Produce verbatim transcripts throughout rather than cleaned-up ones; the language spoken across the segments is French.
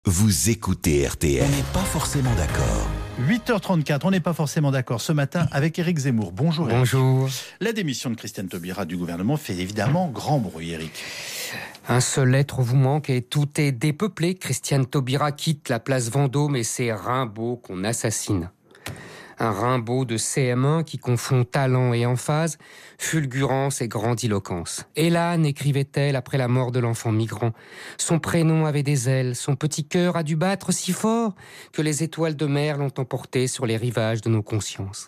Vous écoutez R T L. On n'est pas forcément d'accord. huit heures trente-quatre, on n'est pas forcément d'accord ce matin avec Éric Zemmour. Bonjour Éric. Bonjour. La démission de Christiane Taubira du gouvernement fait évidemment grand bruit, Éric. Un seul être vous manque et tout est dépeuplé. Christiane Taubira quitte la place Vendôme et c'est Rimbaud qu'on assassine. Un Rimbaud de C M un qui confond talent et emphase, fulgurance et grandiloquence. Hélène, écrivait-elle après la mort de l'enfant migrant. Son prénom avait des ailes, son petit cœur a dû battre si fort que les étoiles de mer l'ont emporté sur les rivages de nos consciences.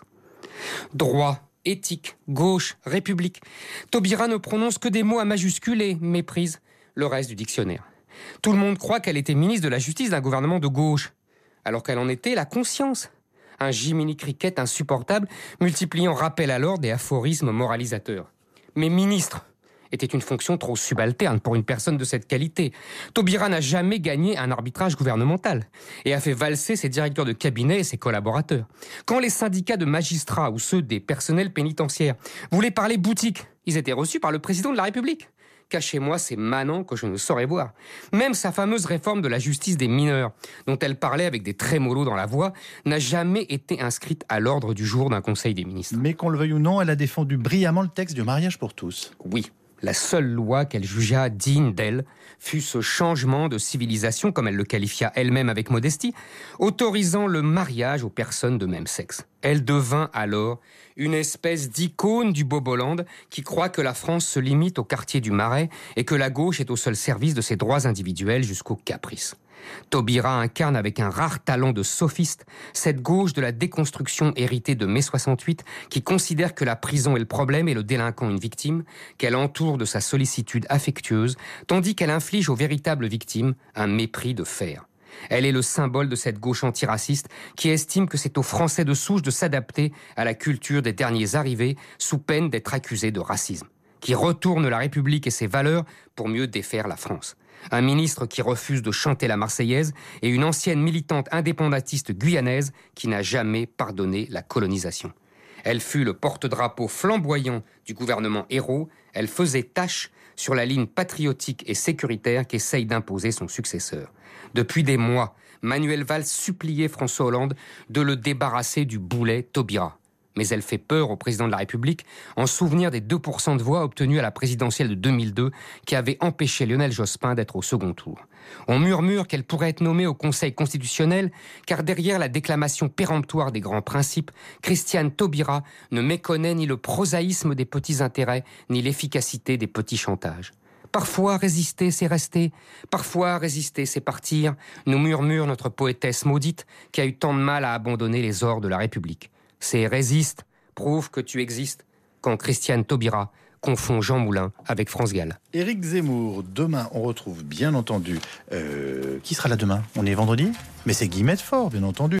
Droit, éthique, gauche, république. Taubira ne prononce que des mots à majuscules et méprise le reste du dictionnaire. Tout le monde croit qu'elle était ministre de la Justice d'un gouvernement de gauche, alors qu'elle en était la conscience. Un Jiminy Cricket insupportable, multipliant rappel à l'ordre et aphorismes moralisateurs. Mais ministre était une fonction trop subalterne pour une personne de cette qualité. Taubira n'a jamais gagné un arbitrage gouvernemental et a fait valser ses directeurs de cabinet et ses collaborateurs. Quand les syndicats de magistrats ou ceux des personnels pénitentiaires voulaient parler boutique, ils étaient reçus par le président de la République. Cachez-moi ces manants que je ne saurais voir. Même sa fameuse réforme de la justice des mineurs, dont elle parlait avec des trémolos dans la voix, n'a jamais été inscrite à l'ordre du jour d'un conseil des ministres. Mais qu'on le veuille ou non, elle a défendu brillamment le texte du mariage pour tous. Oui, la seule loi qu'elle jugea digne d'elle fut ce changement de civilisation, comme elle le qualifia elle-même avec modestie, autorisant le mariage aux personnes de même sexe. Elle devint alors une espèce d'icône du Boboland qui croit que la France se limite au quartier du Marais et que la gauche est au seul service de ses droits individuels jusqu'au caprice. Taubira incarne avec un rare talent de sophiste cette gauche de la déconstruction héritée de mai soixante-huit qui considère que la prison est le problème et le délinquant une victime, qu'elle entoure de sa sollicitude affectueuse, tandis qu'elle inflige aux véritables victimes un mépris de fer. Elle est le symbole de cette gauche antiraciste qui estime que c'est aux Français de souche de s'adapter à la culture des derniers arrivés sous peine d'être accusés de racisme, qui retourne la République et ses valeurs pour mieux défaire la France. Un ministre qui refuse de chanter la Marseillaise et une ancienne militante indépendantiste guyanaise qui n'a jamais pardonné la colonisation. Elle fut le porte-drapeau flamboyant du gouvernement Ayrault. Elle faisait tache sur la ligne patriotique et sécuritaire qu'essaye d'imposer son successeur. Depuis des mois, Manuel Valls suppliait François Hollande de le débarrasser du boulet Taubira. Mais elle fait peur au président de la République en souvenir des deux pour cent de voix obtenus à la présidentielle de deux mille deux qui avaient empêché Lionel Jospin d'être au second tour. On murmure qu'elle pourrait être nommée au Conseil constitutionnel car derrière la déclamation péremptoire des grands principes, Christiane Taubira ne méconnaît ni le prosaïsme des petits intérêts ni l'efficacité des petits chantages. Parfois résister, c'est rester. Parfois résister, c'est partir, nous murmure notre poétesse maudite qui a eu tant de mal à abandonner les ors de la République. C'est résiste, prouve que tu existes, quand Christiane Taubira confond Jean Moulin avec France Gall. Éric Zemmour, demain on retrouve bien entendu... Euh, qui sera là demain ? On est vendredi ? Mais c'est Guillemette Faure, bien entendu.